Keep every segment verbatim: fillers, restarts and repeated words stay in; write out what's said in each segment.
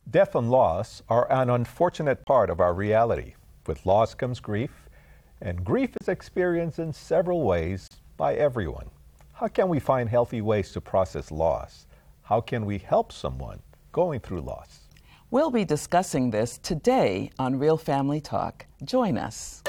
Death and loss are an unfortunate part of our reality. With loss comes grief, and grief is experienced in several ways by everyone. How can we find healthy ways to process loss? How can we help someone going through loss? We'll be discussing this today on Real Family Talk. Join us.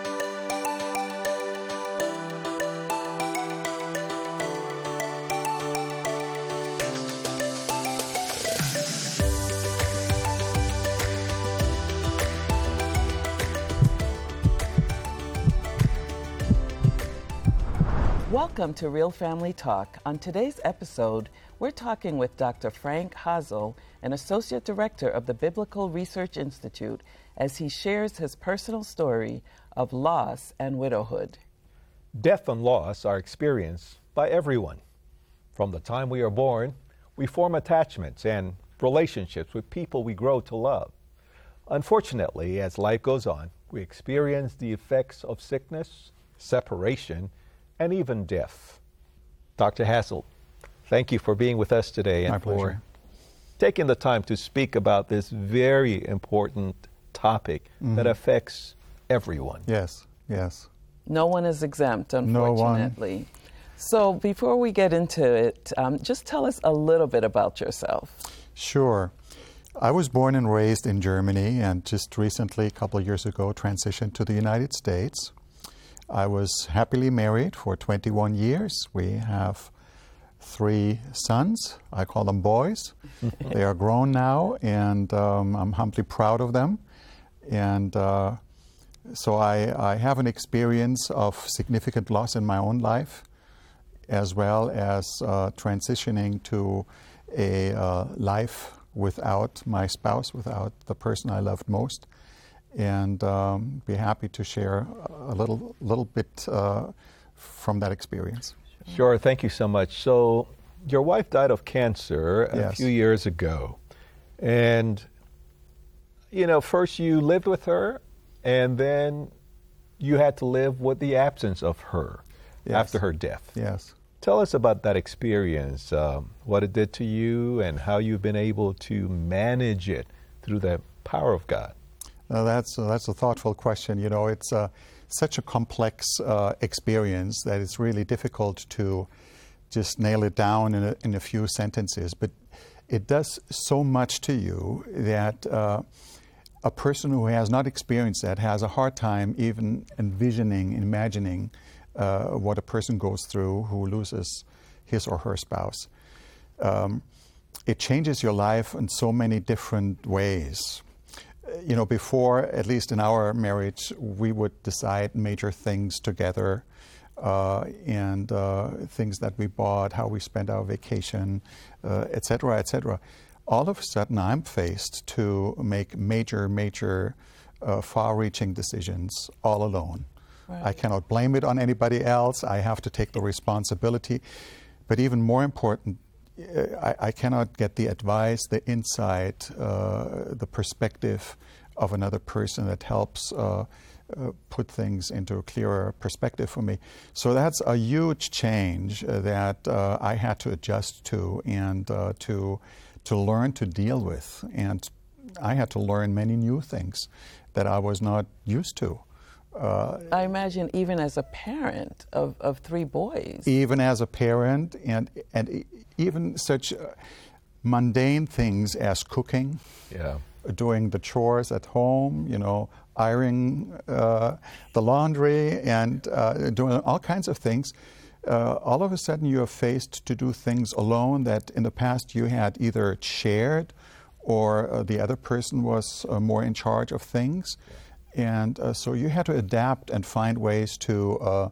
Welcome to Real Family Talk. On today's episode, we're talking with Doctor Frank Hazel, an Associate Director of the Biblical Research Institute, as he shares his personal story of loss and widowhood. Death and loss are experienced by everyone. From the time we are born, we form attachments and relationships with people we grow to love. Unfortunately, as life goes on, we experience the effects of sickness, separation, and even death. Doctor Hazel, thank you for being with us today and My for pleasure. taking the time to speak about this very important topic mm-hmm. that affects everyone. Yes, yes. No one is exempt, No one. unfortunately. So before we get into it, um, just tell us a little bit about yourself. Sure. I was born and raised in Germany and just recently, a couple of years ago, transitioned to the United States. I was happily married for twenty-one years. We have three sons. I call them boys. They are grown now, and um, I'm humbly proud of them. And uh, so I, I have an experience of significant loss in my own life, as well as uh, transitioning to a uh, life without my spouse, without the person I loved most. And um, be happy to share a little little bit uh, from that experience. Sure, thank you so much. So your wife died of cancer a Yes. few years ago. And, you know, first you lived with her, and then you had to live with the absence of her Yes. after her death. Yes. Tell us about that experience, um, what it did to you, and how you've been able to manage it through the power of God. Uh, that's, uh, that's a thoughtful question. You know, it's uh, such a complex uh, experience that it's really difficult to just nail it down in a, in a few sentences. But it does so much to you that uh, a person who has not experienced that has a hard time even envisioning, imagining uh, what a person goes through who loses his or her spouse. Um, it changes your life in so many different ways. You know, before, at least in our marriage, we would decide major things together, uh, and uh, things that we bought, how we spent our vacation, uh, et cetera, et cetera. All of a sudden, I'm faced to make major, major, uh, far-reaching decisions all alone. Right. I cannot blame it on anybody else. I have to take the responsibility. But even more important, I, I cannot get the advice, the insight, uh, the perspective of another person that helps uh, uh, put things into a clearer perspective for me. So that's a huge change uh, that uh, I had to adjust to and uh, to to learn to deal with. And I had to learn many new things that I was not used to. Uh, I imagine even as a parent of, of three boys. Even as a parent, and and even such uh, mundane things as cooking, Yeah. doing the chores at home, you know, ironing uh, the laundry, and uh, doing all kinds of things. Uh, all of a sudden, you are faced to do things alone that in the past you had either shared, or uh, the other person was uh, more in charge of things. And uh, so you had to adapt and find ways to uh,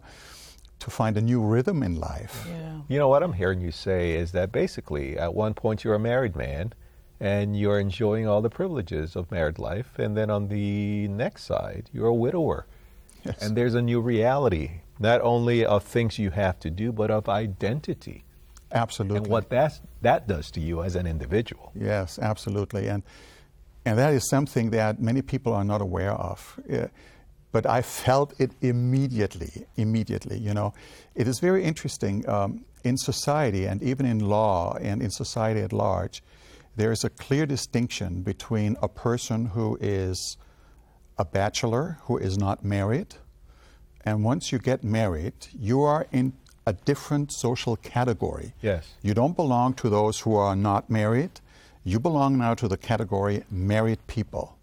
to find a new rhythm in life. Yeah. You know, what I'm hearing you say is that basically at one point you're a married man and you're enjoying all the privileges of married life, and then on the next side you're a widower. Yes. And there's a new reality, not only of things you have to do, but of identity. Absolutely. And what that's, that does to you as an individual. Yes, absolutely. And and that is something that many people are not aware of. Uh, but I felt it immediately, immediately, you know. It is very interesting um, in society and even in law and in society at large, there is a clear distinction between a person who is a bachelor, who is not married, and once you get married, you are in a different social category. Yes. You don't belong to those who are not married. You belong now to the category married people.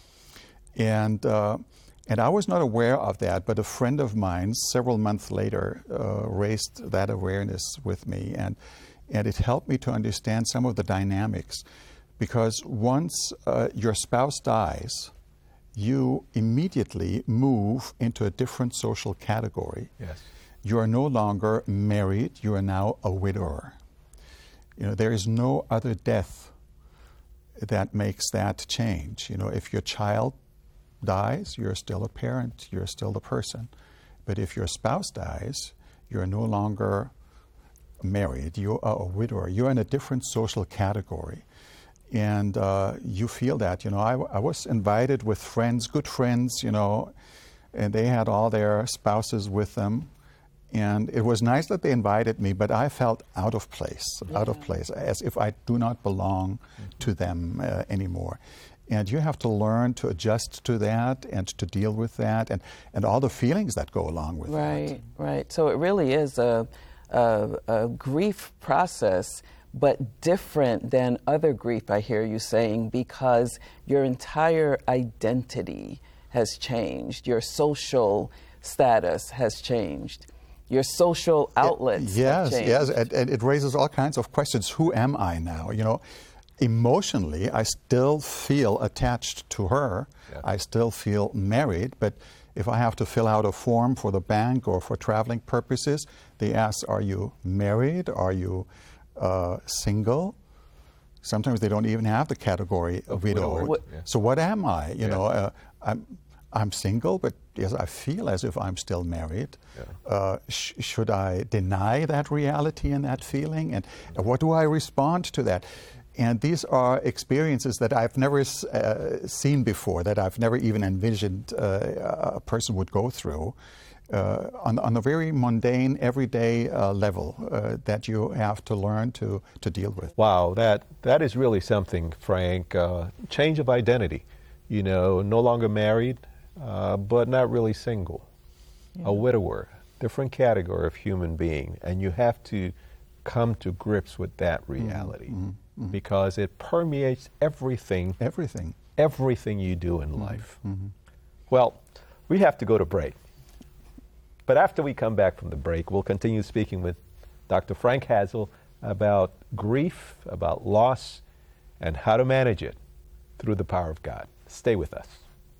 And uh, and I was not aware of that, but a friend of mine several months later uh, raised that awareness with me, and and it helped me to understand some of the dynamics. Because once uh, your spouse dies, you immediately move into a different social category. Yes. You are no longer married, you are now a widower. You know, there is no other death that makes that change. You know, if your child dies, you're still a parent, you're still the person. But if your spouse dies, you're no longer married, you are a widower. You're in a different social category. And uh, you feel that. You know, I, I was invited with friends, good friends, you know, and they had all their spouses with them. And it was nice that they invited me, but I felt out of place, yeah. out of place, as if I do not belong mm-hmm. to them uh, anymore. And you have to learn to adjust to that and to deal with that and, and all the feelings that go along with right, that. Right, right. So it really is a, a, a grief process, but different than other grief, I hear you saying, because your entire identity has changed. Your social status has changed. Your social outlets it, yes, have changed. Yes, and, and it raises all kinds of questions. Who am I now? You know, emotionally, I still feel attached to her. Yeah. I still feel married, but if I have to fill out a form for the bank or for traveling purposes, they ask, are you married? Are you uh, single? Sometimes they don't even have the category of widower. What, yeah. So what am I? You yeah. know, uh, I'm I'm single, but yes, I feel as if I'm still married. Yeah. Uh, sh- should I deny that reality and that feeling? And uh, what do I respond to that? And these are experiences that I've never uh, seen before, that I've never even envisioned uh, a person would go through uh, on, on a very mundane, everyday uh, level uh, that you have to learn to, to deal with. Wow, that, that is really something, Frank. Uh, change of identity. You know, no longer married, uh, but not really single. Yeah. A widower, different category of human being. And you have to come to grips with that reality. Mm-hmm. Mm-hmm. Because it permeates everything, everything, everything you do in mm-hmm. life. Mm-hmm. Well, we have to go to break. But after we come back from the break, we'll continue speaking with Doctor Frank Hazel about grief, about loss, and how to manage it through the power of God. Stay with us.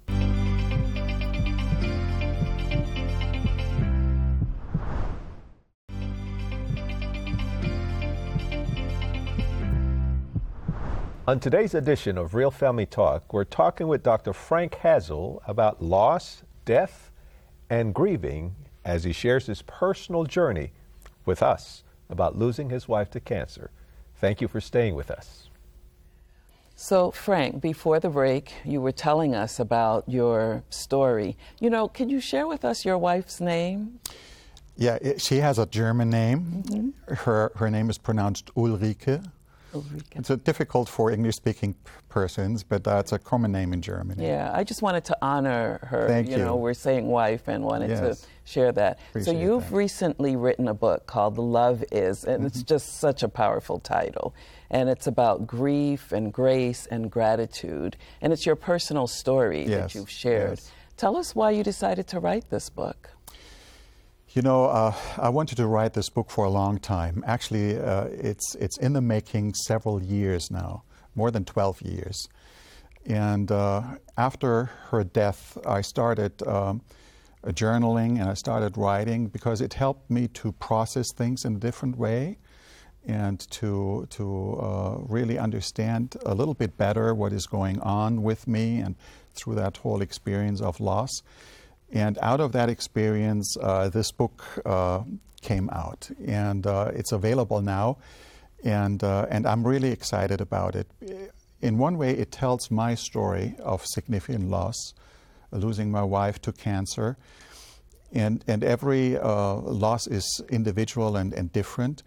On today's edition of Real Family Talk, we're talking with Doctor Frank Hazel about loss, death, and grieving as he shares his personal journey with us about losing his wife to cancer. Thank you for staying with us. So, Frank, before the break, you were telling us about your story. You know, can you share with us your wife's name? Yeah, it, she has a German name. Mm-hmm. Her, her name is pronounced Ulrike. Ulrike. It's a difficult for English-speaking p- persons, but uh, it's a common name in Germany. Yeah, I just wanted to honor her. Thank you. You know, we're saying wife and wanted yes. to share that. Appreciate so you've that. recently written a book called Love Is, and mm-hmm. it's just such a powerful title. And it's about grief and grace and gratitude. And it's your personal story yes. that you've shared. Yes. Tell us why you decided to write this book. You know, uh, I wanted to write this book for a long time. Actually, uh, it's it's in the making several years now, more than twelve years. And uh, after her death, I started um, journaling and I started writing because it helped me to process things in a different way and to to uh, really understand a little bit better what is going on with me and through that whole experience of loss. And out of that experience, uh, this book uh, came out, and uh, it's available now, and uh, and I'm really excited about it. In one way, it tells my story of significant loss, losing my wife to cancer, and and every uh, loss is individual and, and different,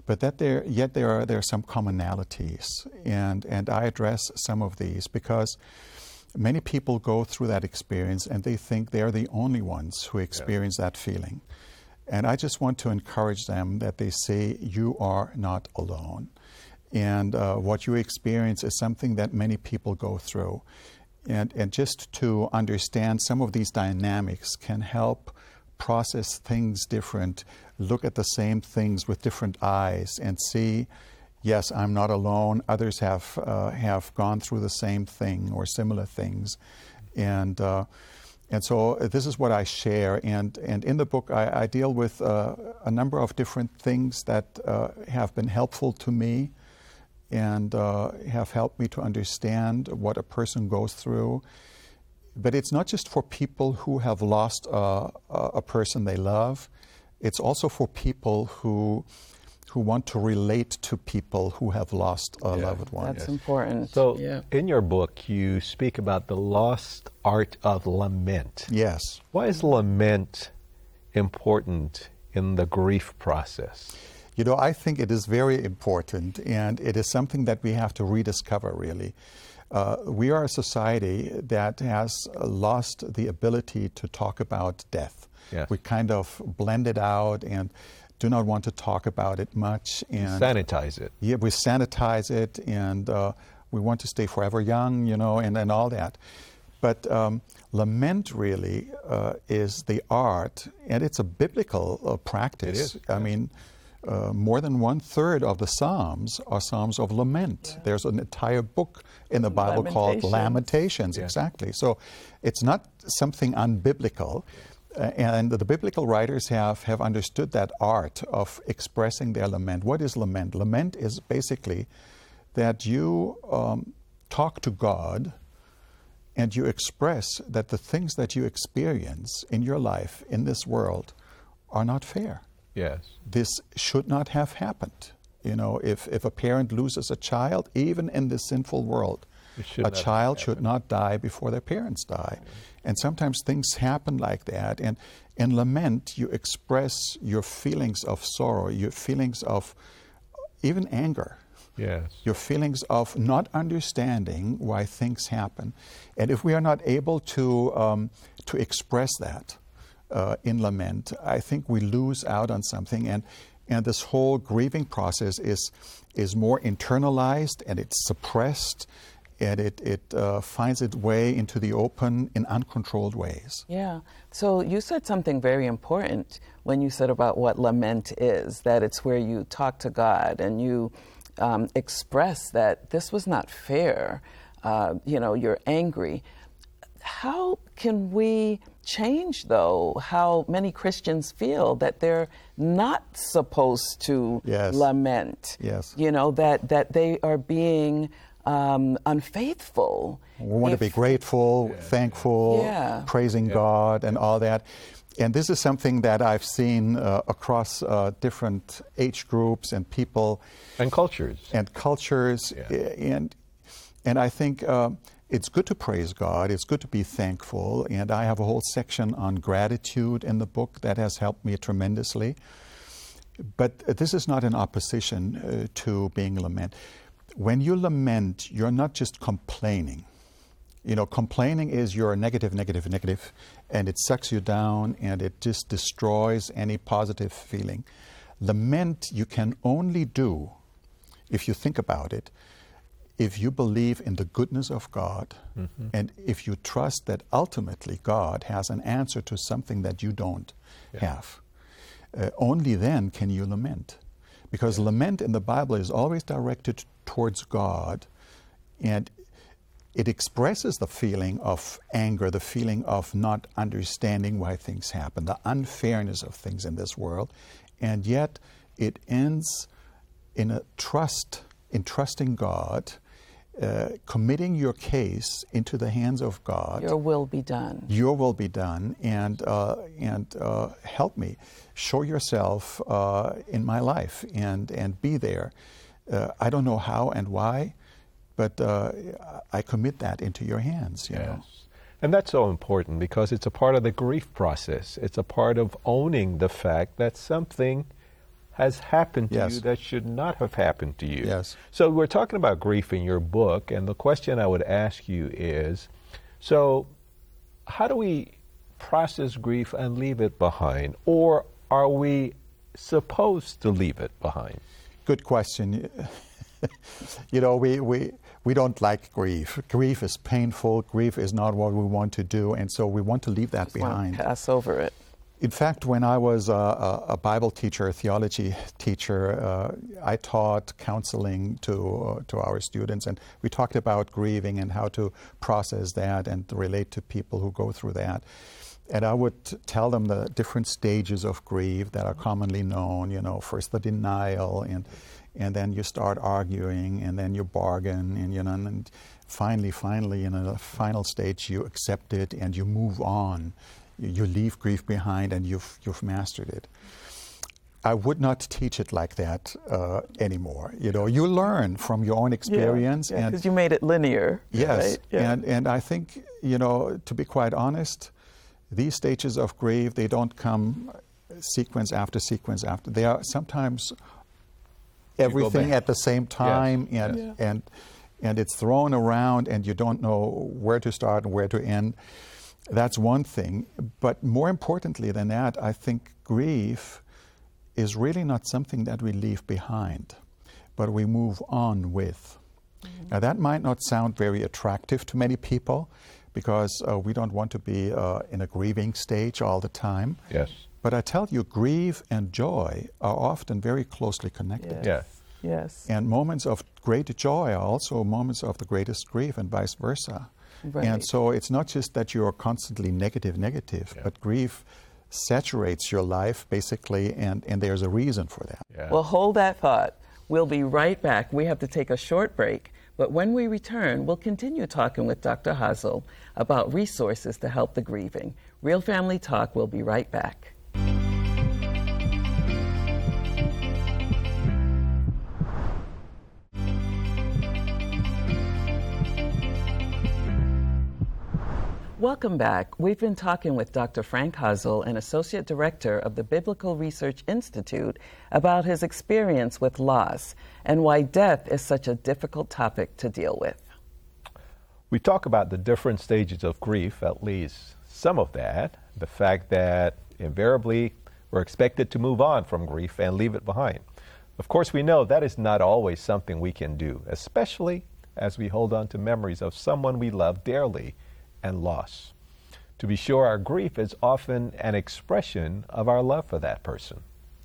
but that there yet there are there are some commonalities, and and I address some of these because many people go through that experience and they think they're the only ones who experience yeah. that feeling. And I just want to encourage them that they say, you are not alone. And uh, what you experience is something that many people go through. And, and just to understand some of these dynamics can help process things different, look at the same things with different eyes and see, yes, I'm not alone. Others have uh, have gone through the same thing or similar things. And uh, And so this is what I share, and, and in the book I, I deal with uh, a number of different things that uh, have been helpful to me and uh, have helped me to understand what a person goes through. But it's not just for people who have lost uh, a person they love. It's also for people who who want to relate to people who have lost a yeah, loved one. That's yes. important. So yeah. in your book, you speak about the lost art of lament. Yes. Why is lament important in the grief process? You know, I think it is very important, and it is something that we have to rediscover, really. Uh, we are a society that has lost the ability to talk about death. Yes. We kind of blend it out and do not want to talk about it much. And sanitize it. Yeah, we sanitize it, and uh, we want to stay forever young, you know, and, and all that. But um, lament really uh, is the art, and it's a biblical uh, practice. It is. I yes. mean, uh, more than one third of the Psalms are Psalms of lament. Yeah. There's an entire book in the Bible called Lamentations, yeah. exactly. So it's not something unbiblical. Uh, and the biblical writers have, have understood that art of expressing their lament. What is lament? Lament is basically that you um, talk to God and you express that the things that you experience in your life, in this world, are not fair. Yes. This should not have happened. You know, if, if a parent loses a child, even in this sinful world, a child should not die before their parents die. And sometimes things happen like that. And in lament, you express your feelings of sorrow, your feelings of even anger. Yes. Your feelings of not understanding why things happen. And if we are not able to, um, to express that uh, in lament, I think we lose out on something. And, and this whole grieving process is, is more internalized, and it's suppressed. And it, it uh, finds its way into the open in uncontrolled ways. Yeah. So you said something very important when you said about what lament is, that it's where you talk to God and you um, express that this was not fair. Uh, you know, you're angry. How can we change, though, how many Christians feel that they're not supposed to yes. lament? Yes. You know, that, that they are being Um, unfaithful. We want if, to be grateful, yeah. thankful, yeah. praising yeah. God and all that. And this is something that I've seen uh, across uh, different age groups and people. And cultures. And cultures. Yeah. And, and I think uh, it's good to praise God. It's good to be thankful. And I have a whole section on gratitude in the book that has helped me tremendously. But this is not in opposition uh, to being lament. When you lament, you're not just complaining. You know, complaining is you're negative, negative, negative, and it sucks you down and it just destroys any positive feeling. Lament you can only do, if you think about it, if you believe in the goodness of God, mm-hmm. and if you trust that ultimately God has an answer to something that you don't yeah. have. Uh, only then can you lament. Because yeah. lament in the Bible is always directed towards God, and it expresses the feeling of anger, the feeling of not understanding why things happen, the unfairness of things in this world, and yet it ends in a trust, in trusting God, uh, committing your case into the hands of God. Your will be done. Your will be done, and uh, and uh, help me, show yourself uh, in my life, and and be there. Uh, I don't know how and why, but uh, I commit that into your hands. You yes. know? And that's so important because it's a part of the grief process. It's a part of owning the fact that something has happened to Yes. you that should not have happened to you. Yes. So we're talking about grief in your book, and the question I would ask you is, so how do we process grief and leave it behind? Or are we supposed to leave it behind? Good question. You know, we, we, we don't like grief. Grief is painful. Grief is not what we want to do, and so we want to leave that Just want behind. to pass over it. In fact, when I was a, a, a Bible teacher, a theology teacher, uh, I taught counseling to uh, to our students, and we talked about grieving and how to process that and to relate to people who go through that. And I would tell them the different stages of grief that are commonly known. You know, first the denial, and and then you start arguing, and then you bargain, and you know, and finally, finally, in a final stage, you accept it and you move on. You leave grief behind, and you've you've mastered it. I would not teach it like that uh, anymore. You know, you learn from your own experience, yeah, yeah, and because you made it linear. yes, right? yeah. and and I think, you know, to be quite honest, these stages of grief, they don't come sequence after sequence after. They are sometimes everything back. at the same time, Yes. and Yeah. and and it's thrown around, and you don't know where to start and where to end. That's one thing. But more importantly than that, I think grief is really not something that we leave behind, but we move on with. Mm-hmm. Now, that might not sound very attractive to many people, because uh, we don't want to be uh, in a grieving stage all the time. Yes. But I tell you, grief and joy are often very closely connected. Yes. Yeah. Yes. And moments of great joy are also moments of the greatest grief, and vice versa. Right. And so it's not just that you are constantly negative, negative, Yeah. but grief saturates your life, basically, and, and there's a reason for that. Yeah. Well, hold that thought. We'll be right back. We have to take a short break, but when we return, we'll continue talking with Doctor Hazel about resources to help the grieving. Real Family Talk will be right back. Welcome back. We've been talking with Doctor Frank Hazel, an Associate Director of the Biblical Research Institute, about his experience with loss and why death is such a difficult topic to deal with. We talk about the different stages of grief, at least some of that, the fact that invariably we're expected to move on from grief and leave it behind. Of course, we know that is not always something we can do, especially as we hold on to memories of someone we love dearly and loss. To be sure, our grief is often an expression of our love for that person.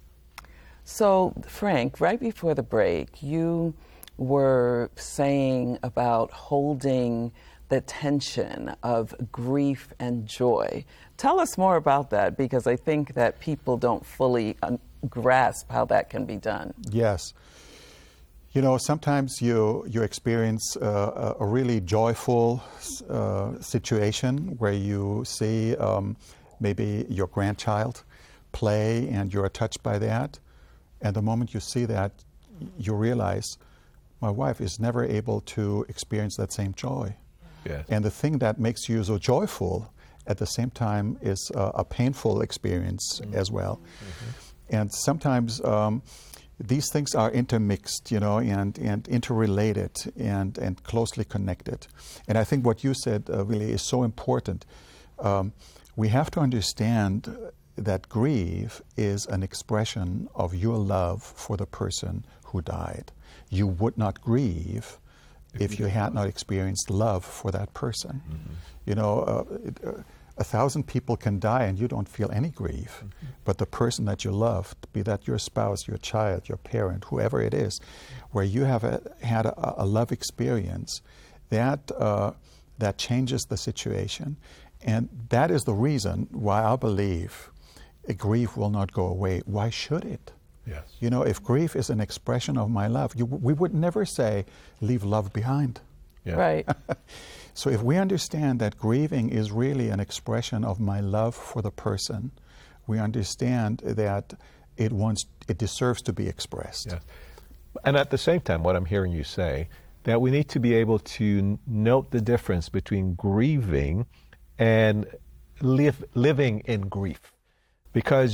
So, Frank, right before the break, you were saying about holding the tension of grief and joy. Tell us more about that, because I think that people don't fully un- grasp how that can be done. Yes. You know, sometimes you, you experience uh, a, a really joyful uh, situation where you see um, maybe your grandchild play and you're touched by that. And the moment you see that, you realize, my wife is never able to experience that same joy. Yes. And the thing that makes you so joyful at the same time is uh, a painful experience mm-hmm. as well. Mm-hmm. And sometimes um, these things are intermixed, you know, and, and interrelated and, and closely connected. And I think what you said uh, really is so important. Um, we have to understand that grief is an expression of your love for the person who died. You would not grieve if, if you had not experienced love for that person. Mm-hmm. You know, uh, it, uh, a thousand people can die and you don't feel any grief, mm-hmm. but the person that you love, be that your spouse, your child, your parent, whoever it is, where you have a, had a, a love experience, that uh, that changes the situation. And that is the reason why I believe grief will not go away. Why should it? Yes. You know, if grief is an expression of my love, you, we would never say, leave love behind. Yeah. Right. So if we understand that grieving is really an expression of my love for the person, we understand that it wants, it deserves to be expressed. Yes. And at the same time, what I'm hearing you say, that we need to be able to n- note the difference between grieving and live, living in grief. Because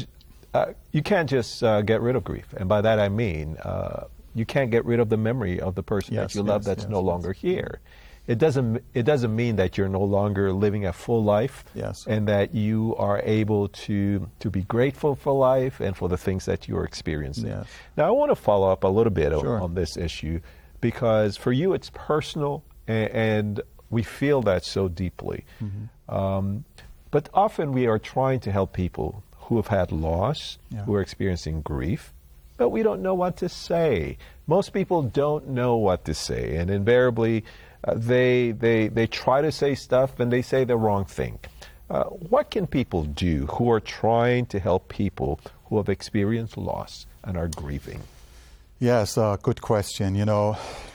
uh, you can't just uh, get rid of grief. And by that I mean, uh, you can't get rid of the memory of the person Yes, that you love yes, that's yes, no yes. longer here. It doesn't, it doesn't mean that you're no longer living a full life, Yes. and that you are able to, to be grateful for life and for the things that you're experiencing. Yes. Now, I want to follow up a little bit on, Sure. on this issue, because for you it's personal, and, and we feel that so deeply. Mm-hmm. Um, but often we are trying to help people who have had loss, Yeah. who are experiencing grief, but we don't know what to say. Most people don't know what to say, and invariably uh, they, they, they try to say stuff and they say the wrong thing. Uh, what can people do who are trying to help people who have experienced loss and are grieving? Yes, uh, good question. You know,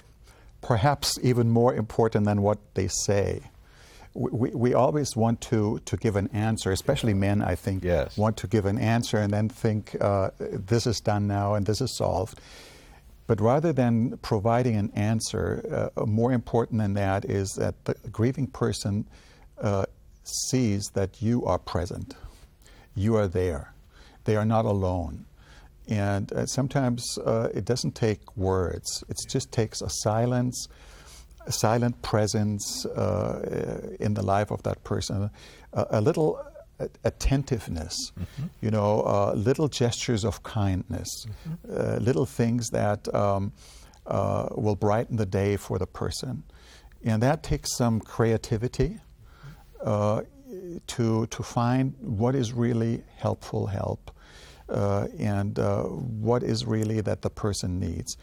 perhaps even more important than what they say. We, we, we always want to, to give an answer, especially men, I think, Yes. want to give an answer and then think, uh, this is done now and this is solved. But rather than providing an answer, uh, more important than that is that the grieving person uh, sees that you are present. You are there. They are not alone. And uh, sometimes uh, it doesn't take words. It just takes a silence, a silent presence uh, in the life of that person, a, a little attentiveness, mm-hmm. you know, uh, little gestures of kindness, mm-hmm. uh, little things that um, uh, will brighten the day for the person. And that takes some creativity uh, to, to find what is really helpful help. Uh, and uh, what is really that the person needs.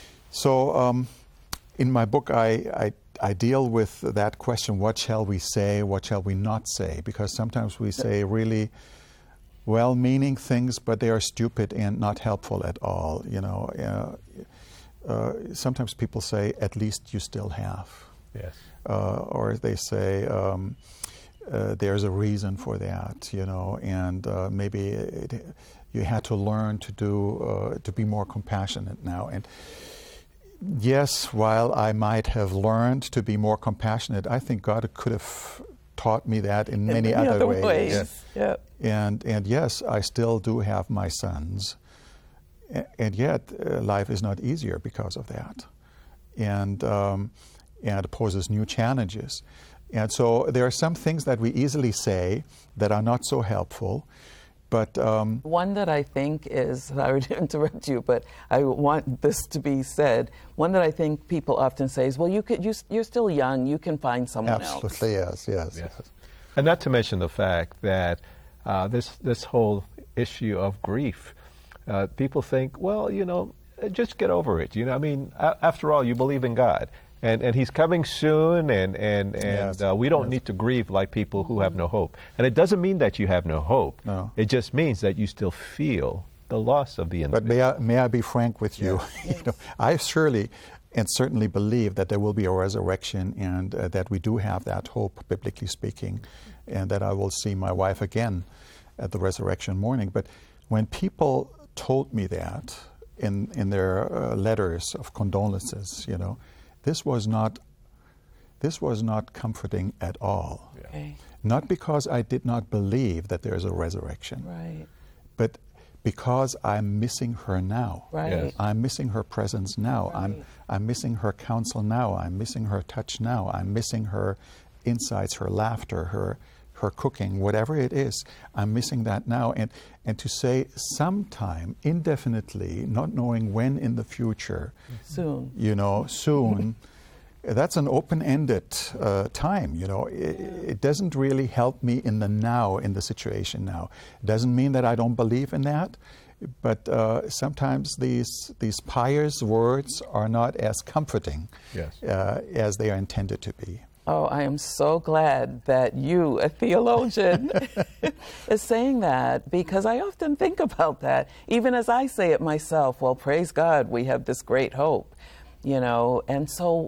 So um, in my book, I, I, I deal with that question, what shall we say, what shall we not say? Because sometimes we say really well-meaning things, but they are stupid and not helpful at all. You know, uh, uh, sometimes people say, at least you still have. Yes. Uh, or they say, um, uh, there's a reason for that, you know, and uh, maybe it, you had to learn to do uh, to be more compassionate now. And yes, while I might have learned to be more compassionate, I think God could have taught me that in many, in many other, other ways. ways. Yes. Yep. And and yes, I still do have my sons, A- and yet uh, life is not easier because of that, and um, and it poses new challenges. And so there are some things that we easily say that are not so helpful. But um, one that I think is, sorry to interrupt you, but I want this to be said. One that I think people often say is, well, you could, you, you're still young, you can find someone else. Absolutely, yes, yes, Yes. yes. And not to mention the fact that uh, this, this whole issue of grief, uh, people think, well, you know, just get over it. You know, I mean, a- after all, you believe in God. And, and he's coming soon, and, and, and Yes, uh, we don't yes. need to grieve like people who have no hope. And it doesn't mean that you have no hope. No. It just means that you still feel the loss of the But individual. may I, may I be frank with you? you know, I surely and certainly believe that there will be a resurrection, and uh, that we do have that hope, biblically speaking, and that I will see my wife again at the resurrection morning. But when people told me that in, in their uh, letters of condolences, you know, This was not, this was not comforting at all. Yeah. Okay. Not because I did not believe that there is a resurrection, Right. but because I'm missing her now. Right. Yes. I'm missing her presence now. Right. I'm, I'm missing her counsel now. I'm missing her touch now. I'm missing her insights, her laughter, her, her cooking, whatever it is. I'm missing that now. And, and to say sometime, indefinitely, not knowing when in the future, Soon. you know, soon, that's an open-ended uh, time, you know. It, it doesn't really help me in the now, in the situation now. It doesn't mean that I don't believe in that, but uh, sometimes these these pious words are not as comforting Yes. uh, as they are intended to be. Oh, I am so glad that you, a theologian, is saying that, because I often think about that, even as I say it myself. Well, praise God, we have this great hope, you know. And so,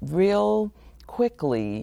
real quickly,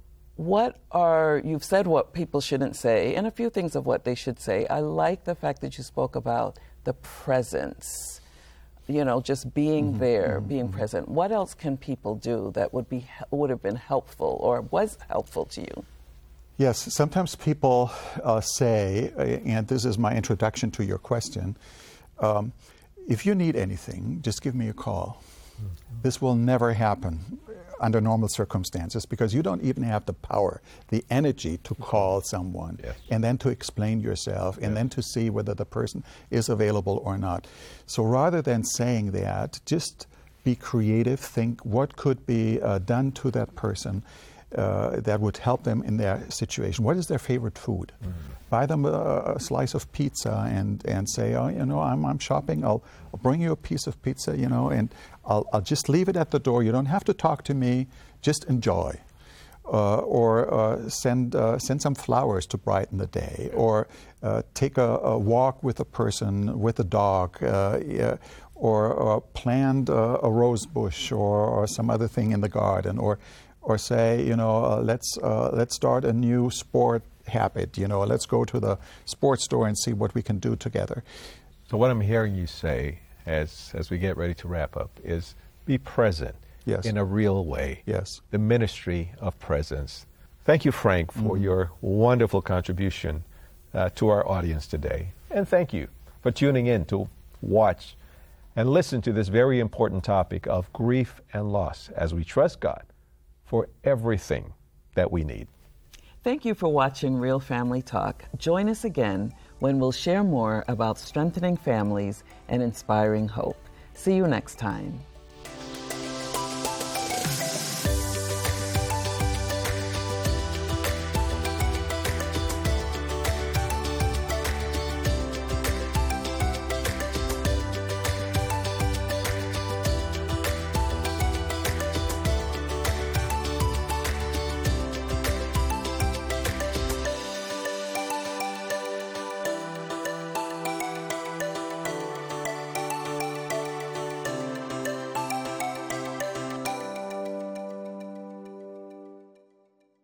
what are, you've said what people shouldn't say, and a few things of what they should say. I like the fact that you spoke about the presence. You know, just being Mm-hmm, there, mm-hmm, being mm-hmm. present. What else can people do that would be would have been helpful or was helpful to you? Yes, sometimes people uh, say, uh, and this is my introduction to your question, um, if you need anything, just give me a call. Mm-hmm. This will never happen under normal circumstances because you don't even have the power, the energy to call someone yes. and then to explain yourself and yes. then to see whether the person is available or not. So rather than saying that, just be creative, think what could be uh, done to that person uh, that would help them in their situation. What is their favorite food? Mm-hmm. Buy them a, a slice of pizza and, and say, oh, you know, I'm, I'm shopping, I'll, I'll bring you a piece of pizza, you know, and I'll, I'll just leave it at the door. You don't have to talk to me, just enjoy. Uh, or uh, send uh, send some flowers to brighten the day, or uh, take a, a walk with a person, with a dog, uh, yeah, or uh, plant uh, a rose bush or, or some other thing in the garden, or or say, you know, uh, let's uh, let's start a new sport habit. You know, let's go to the sports store and see what we can do together. So what I'm hearing you say, as as we get ready to wrap up, is be present. Yes. In a real way. Yes. The ministry of presence. Thank you, Frank, for mm-hmm. your wonderful contribution uh, to our audience today. And thank you for tuning in to watch and listen to this very important topic of grief and loss as we trust God for everything that we need. Thank you for watching Real Family Talk. Join us again when we'll share more about strengthening families and inspiring hope. See you next time.